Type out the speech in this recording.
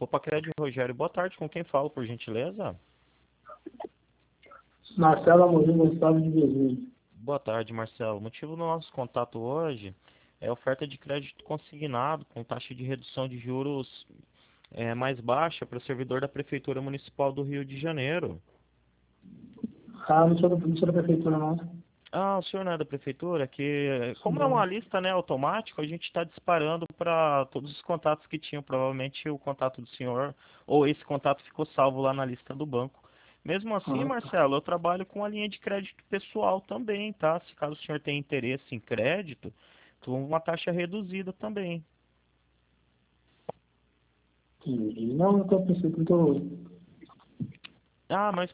Copa Crédito, Rogério. Boa tarde, com quem falo, por gentileza? Marcelo Amorim Gonçalves de Jesus. Boa tarde, Marcelo. O motivo do nosso contato hoje é a oferta de crédito consignado com taxa de redução de juros mais baixa para o servidor da Prefeitura Municipal do Rio de Janeiro. Ah, não sou da prefeitura, não. Ah, o senhor não é da Prefeitura? Que, como é Não. uma lista, né, automática, a gente está disparando para todos os contatos que tinham. Provavelmente o contato do senhor ou esse contato ficou salvo lá na lista do banco. Mesmo assim, Ah, tá. Marcelo, eu trabalho com a linha de crédito pessoal também, tá? Se caso o senhor tenha interesse em crédito, com uma taxa reduzida também. Entendi. Não, não tô pensando, não tô... Ah, mas